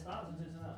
starter til sådan her.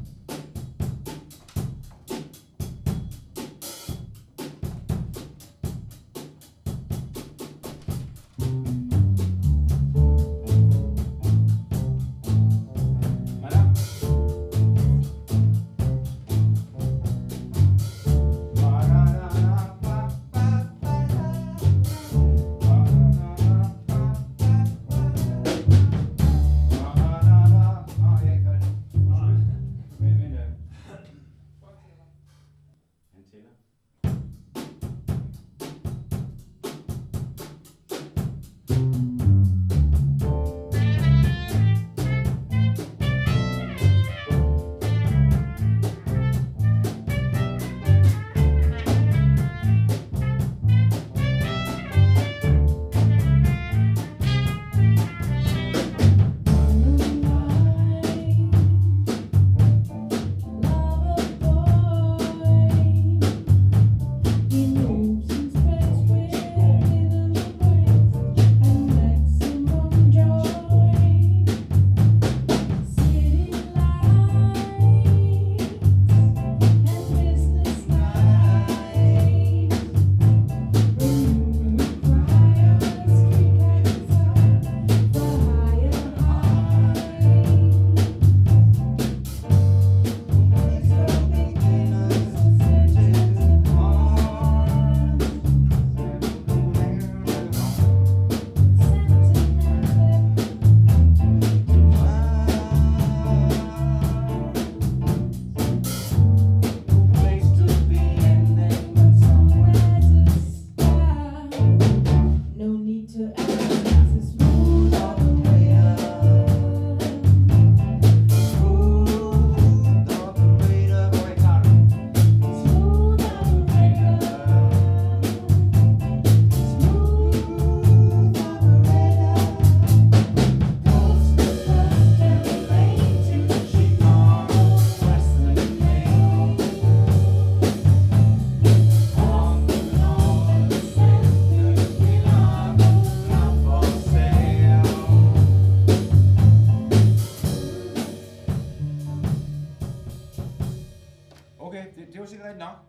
Det var sikkert rigtigt nok.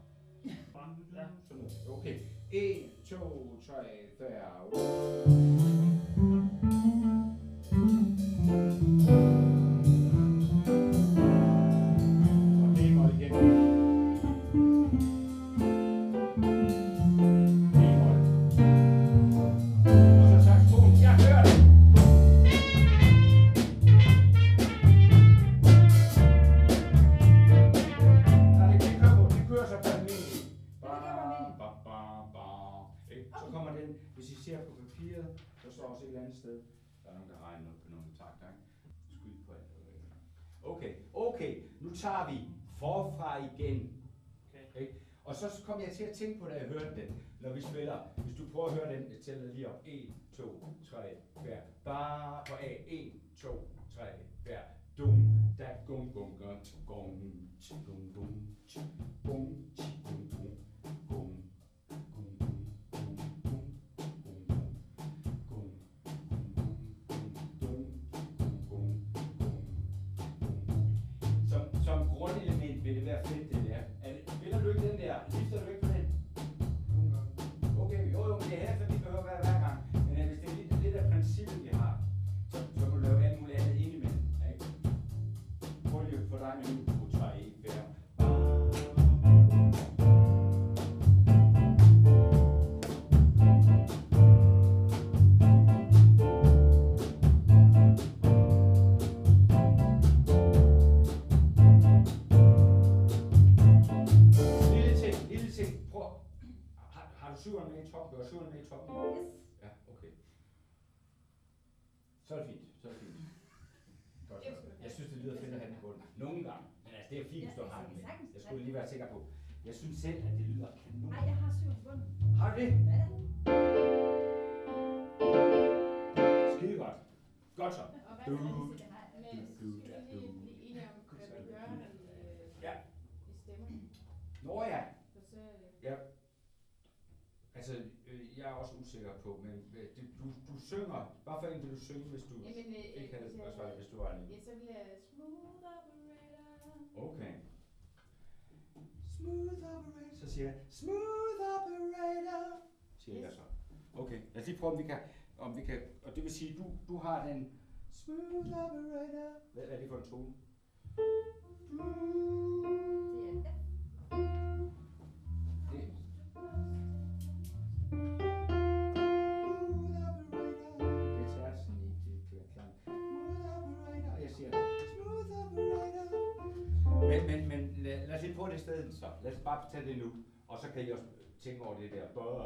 Okay. 1, 2, 3, 4. Hvis I ser på papiret, der står også et eller andet sted. Der er nogen, der regner på nogle takter. Skud på alt. Okay. Nu tager vi forfra igen. Okay. Og så kom jeg til at tænke på, da jeg hørte den. Når vi spiller, hvis du prøver at høre den, jeg tæller lige op. 1, 2, 3, 4. Bare på A. 1, 2, 3, 4. Dum, da, gum, gum, gum, gum, gum, gum, gum, gum, gum, gum. Som grundelement vil det være fedt, det der. Spiller du ikke den der? Lifter du ikke på den? Okay, jo, men det er her, så vi behøver være hver gang. Men hvis det er lidt af princippet, vi har, så må du lave alt muligt andet indimellem. Ikke? Prøv lige for dig med nu. 2, 3, 4. Syveren med i toppen. Du har syveren med i toppen? Yes. Ja, okay. Så er det fint. Godt. Jeg synes, det lyder fedt at have den i bunden. Nogle gange. Men altså, det er fint, hvis du har den med. Jeg skulle lige være sikker på. Jeg synes selv, at det lyder kanon. Nej, jeg har syveren i bunden. Har du det? Ja. Skide godt. Godt så. Og hvad er det, det har? Men skal vi lige blive enige om, hvad vi gør i stemmen? Nå ja. Så Ja. Altså, jeg er også usikker på, men du synger. Bare for en vil du synge, hvis du ikke havde svaret, hvis du var alene. Ja, så vil jeg smooth up så siger jeg, smooth operator, siger jeg så. Okay, lad os lige prøve, om vi kan, og det vil sige, du har den smooth operator. Hvad er det for en tone? Men lad os lige prøve det i stedet så. Lad os bare tage det nu. Og så kan I også tænke over det der.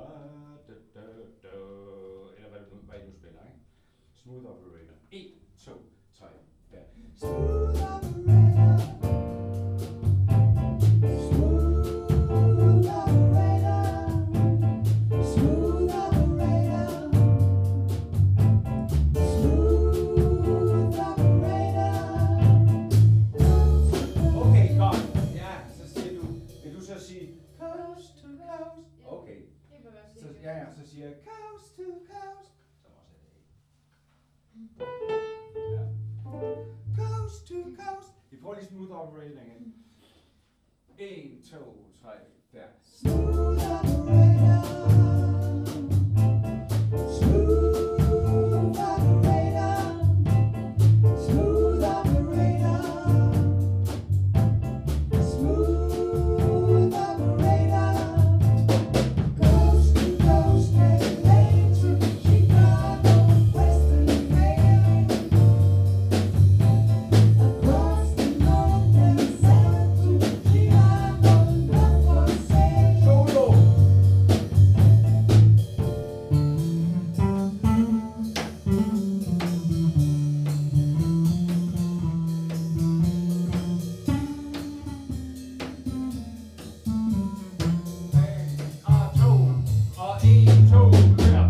Eller hvad I nu spiller, ikke? Smooth operator. 1, 2, 3, 4. Smooth operator. Smooth operator. Smooth operator. Smooth operator. Okay, godt. Ja, så siger du. Vil du så sige coast to coast? Okay. Så, så siger jeg coast to coast. Som også er det. Ja. Coast to coast. Vi prøver lige smooth operator igen. 1, 2, 3, der. Smooth operator. Smooth operator. Smooth operator. Smooth operator. Coast to coast, LA to Chicago, Western Maine. Across the north and south to Chicago, love for sale. Solo. Og 2, og 1, 2, kør.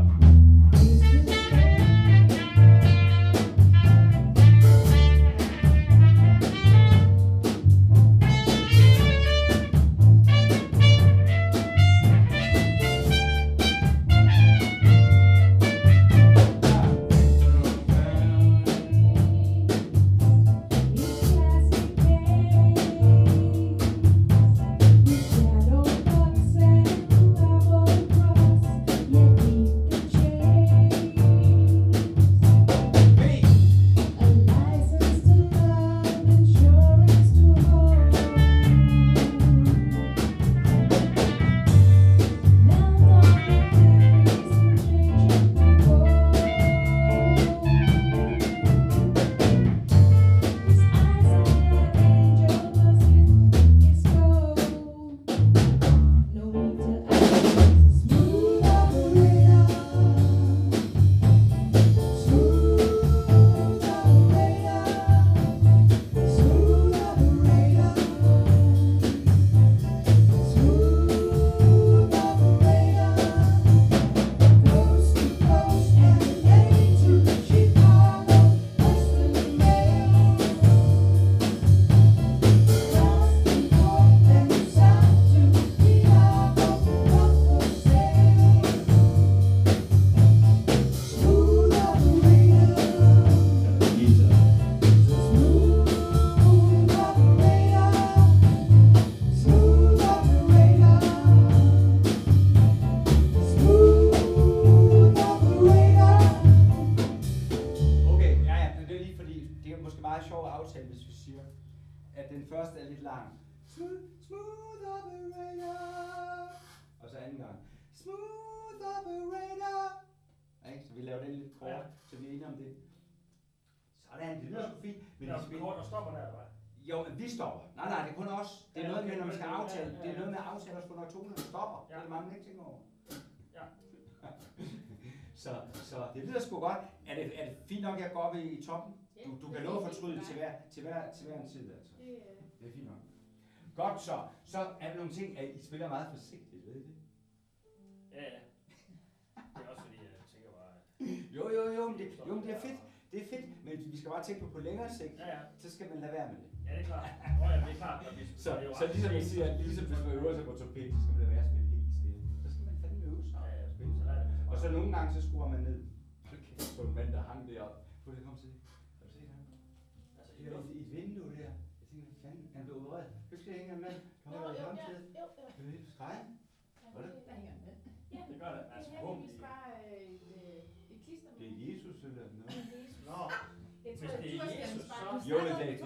Den første er lidt lang. Smooth operator. Og så anden gang. Smooth operator. Ikke? Så vi laver den lidt kort, ja. Så vi er enige om det. Sådan, det lyder sgu fint. Men ja, kort og stopper der, eller hvad? Jo, men vi stopper. Nej, det er kun os. Det er noget med, når man skal aftale. Det er noget med at aftale os, når tonerne stopper. Ja. Det er mange ikke tænker over. Ja. så det lyder sgu godt. Er det fint nok, at jeg går op i toppen? Du kan nå at fortryde til hver en tid, altså. Det er fint nok. Godt så. Så er der nogle ting, at I spiller meget forsigtigt, ved I det? Ja. Det er også fordi, jeg tænker bare... Jo, men det er fedt. Det er fedt, men vi skal bare tænke på længere sigt. Ja. Så skal man lade være med det. Ja, det er klart. Det er klart. Så ligesom jeg siger, ligesom hvis man øver sig på trompet, så skal man lade være at spille helt stille. Så skal man fandme øve sig. Ja, spille så lærer det. Og så nogle gange, så skruer man ned. Okay, så en mand, der hang deroppe. Prøv lige at komme til det. Har du set ham? Altså, i et vindue der. Jeg tænker, hvad fanden? Han blev opereret. Husk det, hænger en mand. Der holder i håndklædet. Det er helt skræk.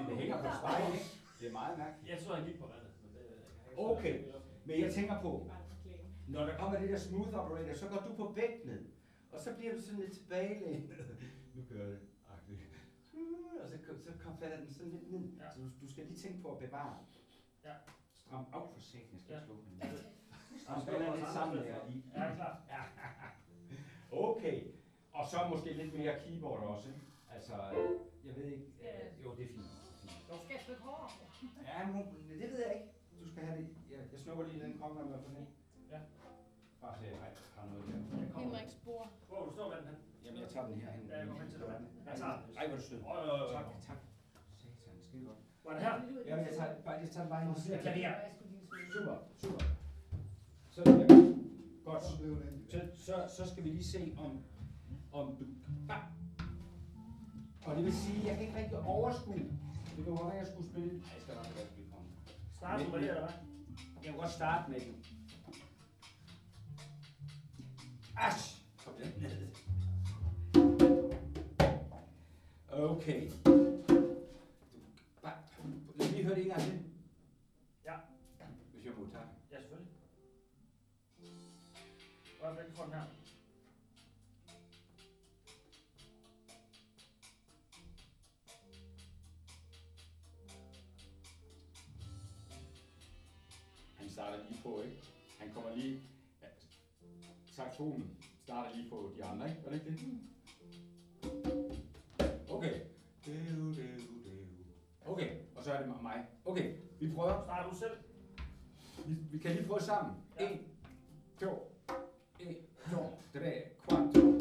det hænger på spejlet, ikke? Det er meget mærkeligt. Jeg tror, han gik på vandet. Men det, Okay. Men jeg tænker på, Bare en forklædning. når der kommer det der smooth operator, så går du på bækkenet, og så bliver du sådan lidt tilbagelænet. Nu kører det. Og så falder den sådan lidt ned. Ja. Så du skal lige tænke på at bevare. Ja. Stram af for sækken, jeg skal Ja. slå den. Ja. Stram spænder lidt sammen der i. Ja, klar. Ja. Okay. Og så måske lidt mere keyboard også. Ikke? Altså, jeg ved ikke. Jo, det er fint. Du skal spille hårdere. Ja, men det ved jeg ikke. Du skal have det. Jeg snupper lige den kommer med på den. Ja. Bare så jeg har noget der. Jeg kommer. Henriks bord. Hvor du står med den her? Jamen, jeg tager den her hen. Ja, jeg kommer hen til dig. Jeg tager den. Ej, hvor er du sød. Tak, tak. Satan, skide godt. Var det her? Jamen, jeg tager den bare hen. Det er klaver. Super, super. Så er det godt. Så skal vi lige se, om du... Og det vil sige, jeg kan ikke rigtig overskue. Det kan godt være, jeg skulle spille. Nej, jeg skal nok godt blive kommet. Start du med det, eller hvad? Jeg kan godt starte med den. Asch! Kom den ned. Okay. Lad mig lige høre det en gang til. Ja. Hvis jeg må tage. Ja, selvfølgelig. Og jeg får den her. Han starter lige på, ikke? Han kommer lige... Ja, saxofonen starter lige på de andre, ikke? Var det ikke det? Okay. Okay, og så er det mig. Okay, vi prøver. Starter du selv? Vi kan lige prøve sammen. Ja. 1, 2, 1, 2, 3, 4.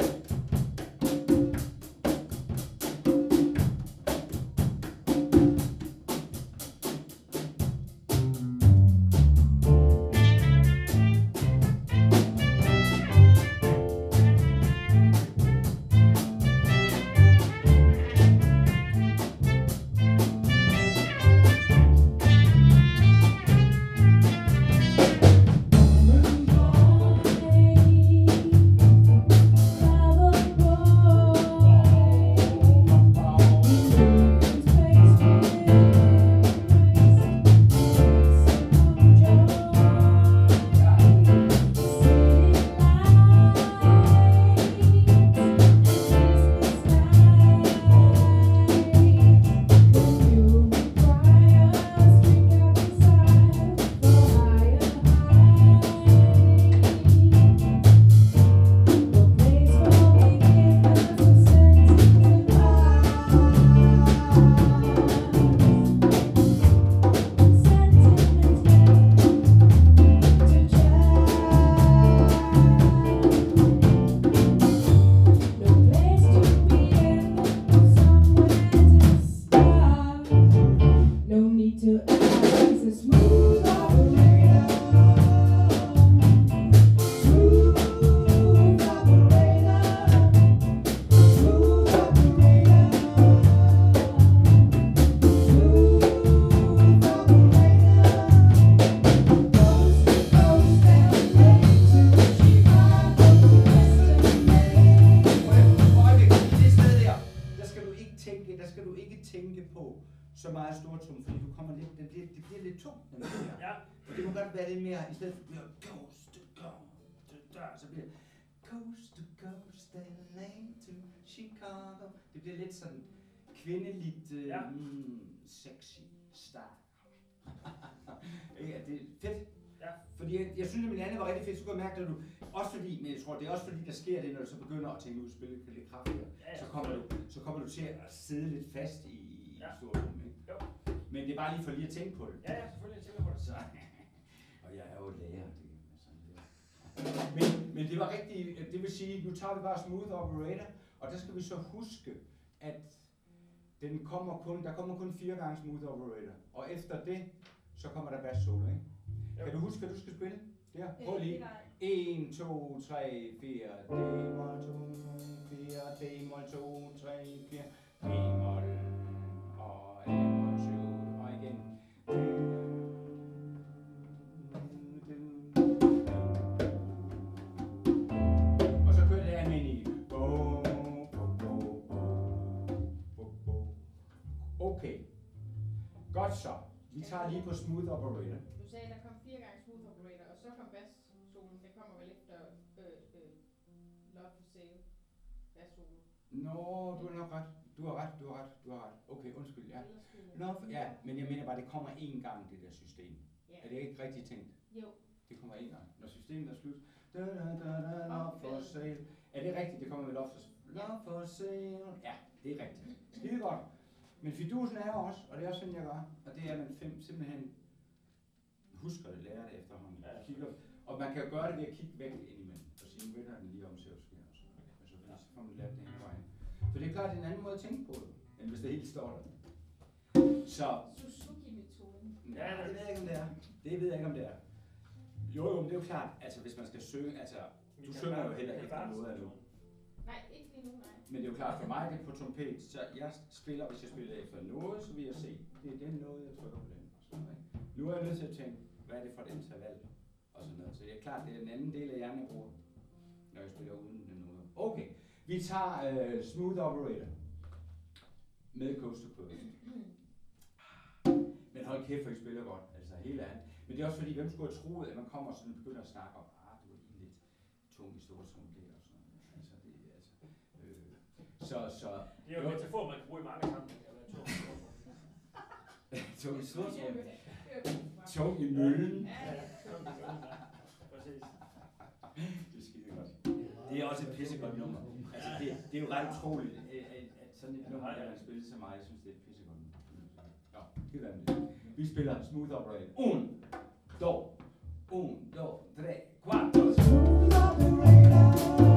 Så meget stortum, fordi du kommer lidt, det bliver lidt tungt. Ja. Og det må godt være lidt mere, i stedet for coast to coast, så bliver det coast to coast, LA to Chicago. Det bliver lidt sådan kvindeligt, sexy style. Ja, det er fedt. Ja. Fordi jeg synes, at min anden var rigtig fedt, så kunne jeg mærke, at du, også fordi, men jeg tror, det er også fordi, der sker det, når du så begynder at tænke ud og spille lidt kraftigere, Ja, så kommer du til at sidde lidt fast i stortum, ikke? Jo. Men det er bare lige for lige at tænke på det. Ja, selvfølgelig, jeg tænker på det. Så, og jeg er jo lærer, det er sådan lidt. Men det var rigtig, det vil sige, nu tager vi bare smooth operator, og der skal vi så huske, at der kommer kun 4 gange smooth operator, og efter det, så kommer der bass solo, ikke? Jo. Kan du huske, hvad du skal spille? Der, prøv lige. 1, 2, 3, 4, D-mol, 2, 4, D-mol, 2, 3, 4, D-mol, og A-mol, 7, og igen. Og så kører det almindeligt. Okay. Godt så. Vi tager lige på smooth operator. Du sagde, der kom 4 gange smooth operator, og så kom bass-solen. Det kommer vel efter Love for Sale. Bass-solo. Nå, du har nok ret. Du har ret. Okay, undskyld, ja. Nå, ja, men jeg mener bare, det kommer én gang, det der system. Ja. Er det ikke rigtigt tænkt? Jo. Det kommer én gang. Når systemet er slut. Love for sale. Er det rigtigt? Det kommer med love for sale. Ja, det er rigtigt. Skide godt. Men fidusen er også, og det er også sådan, jeg gør, og det er, at man simpelthen husker at lære det efterhånden. Ja. Kigger, og man kan jo gøre det ved at kigge væk indimellem, og sige, nu vender den lige om, så sker og sådan noget. Altså, så får man lært det hele vejen. For det er klart, det er en anden måde at tænke på det, end hvis det helt står der. Så... Suzuki-metoden. Ja, det ved jeg ikke, om det er. Det ved jeg ikke, om det er. Jo, men det er jo klart, altså hvis man skal synge, altså, du synger jo heller ikke noget af nu. Nej, ikke lige nu, nej. Men det er jo klart, for mig det er på trompet, så jeg spiller, hvis jeg spiller efter noget, så vil jeg se, det er den noget, jeg trykker på den. Og sådan noget, ikke? Nu er jeg nødt til at tænke, hvad er det for et interval? Og sådan noget. Så det er klart, det er en anden del af hjernen, jeg bruger, når jeg spiller uden den noget. Okay, vi tager smooth operator med coast to coast. Men hold kæft, for I spiller godt, altså helt ærligt. Men det er også fordi, hvem skulle have troet, at man kommer og sådan begynder at snakke om, du er lige lidt tung i store trommer der og sådan noget. Altså, det er altså... Så... Det er jo en metafor, man kan bruge i mange sammenhænge. Tung i store trommer. Det Tung i møllen. Ja, præcis. Det er skide godt. Det er også et pissegodt nummer. Altså, det er jo ret utroligt, at sådan et nummer, der man spiller så meget, jeg synes, det er et pissegodt nummer. Nå, det er det. Vi spiller smooth operator. 1, 2, 3, 4. Smooth operator.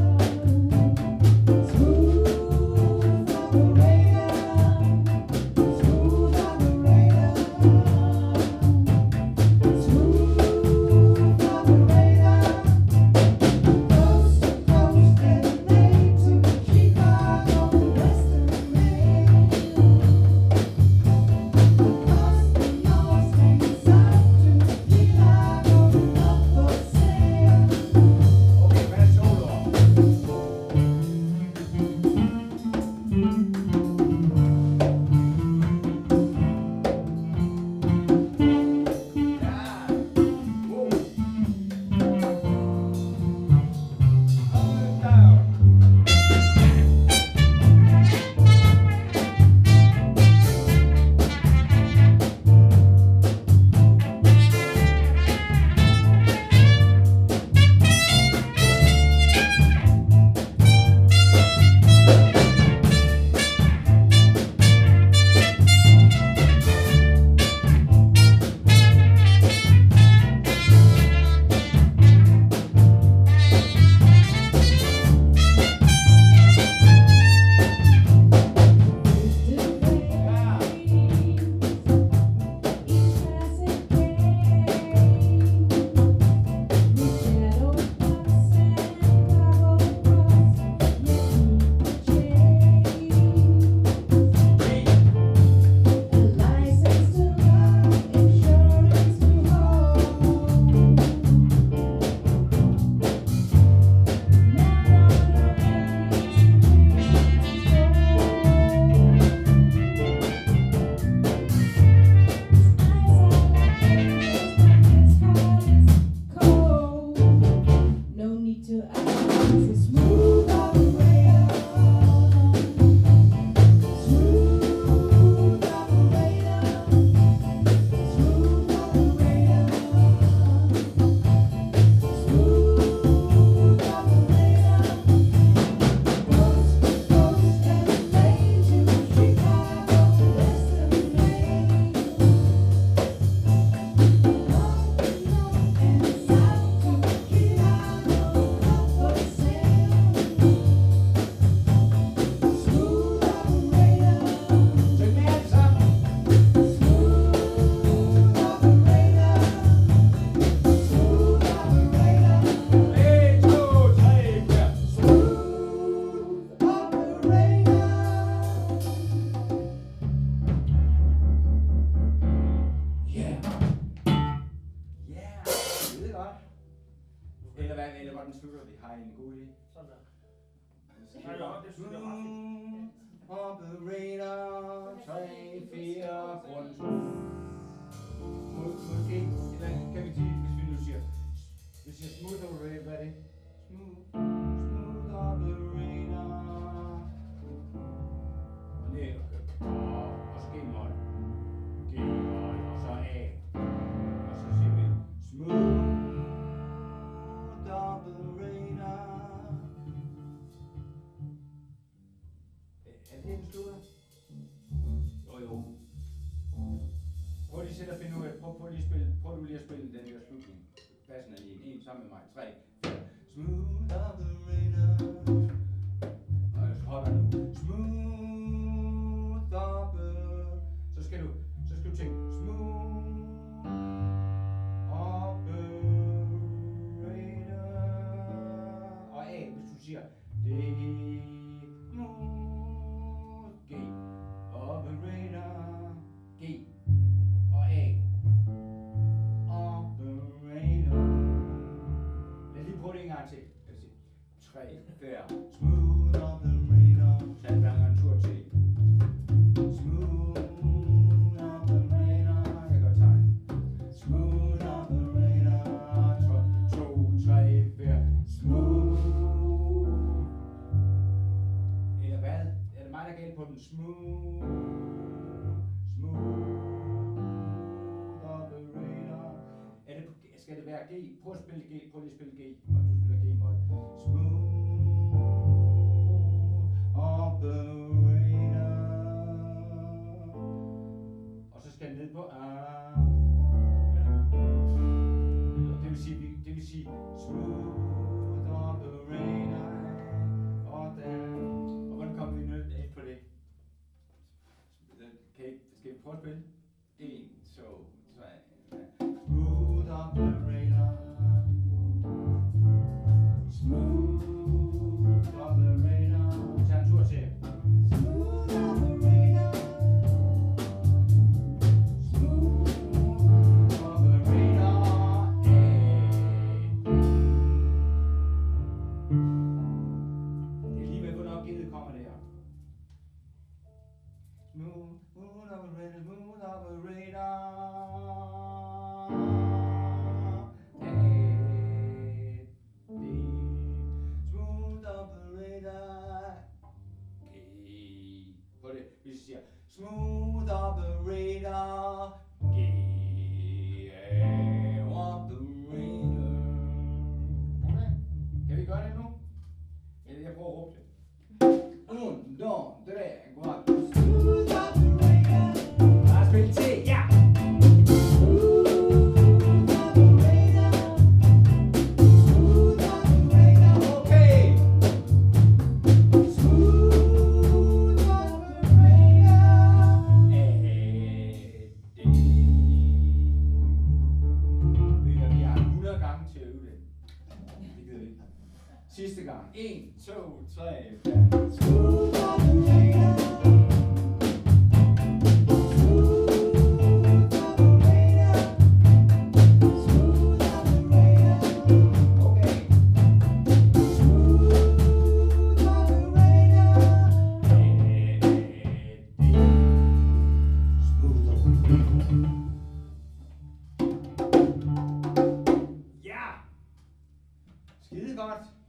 det synes jeg er ret fint. Operator, 3, 4, grund at finde ud af, prøv du lige at spille den der slutning. Bassen er i en sammen med mig. 3, 4. Smooth operator. Og jeg holder nu. Smooth operator. Så skal du tænke smooth operator. Og A, hvis du siger D, smooth G, operator, G og A. Operator. Lad lige prøve det en gang til. 3, 4. Smooth operator. Tag en gang en tur til. Smooth operator. Jeg kan tegne. Smooth operator. 2, 3, 4. Smooth. Eller hvad? Er det mig, der er galt på den? Smooth. Skal det være G? Prøv at spille G. Prøv lige at spille G. Og du spiller G-mol. Smooth operator. Og så skal den ned på A. Det vil sige smooth operator. Og der. Og hvordan kommer vi ned på det? Skal vi prøve at spille? 1, 2, 3. Smooth operator. Smooth operator. Tag en tur til. Smooth operator. Smooth operator. Det er lige med, hvornår givet kommer der. Smooth operator. Smooth operator. Smooth operator, G, operator. Okay, kan vi gøre det nu? Eller jeg prøver at råbe det. 1, 2, 3, 4. Smooth operator. Bare spil til, ja! Smooth operator. Smooth operator, okay! Smooth operator. Til at øve det. Det gider vi ikke. Sidste gang. 1, 2, 3, 4. Smooth operator. Smooth operator. Smooth operator. Okay. Smooth operator. Smooth operator. Ja! Skide godt.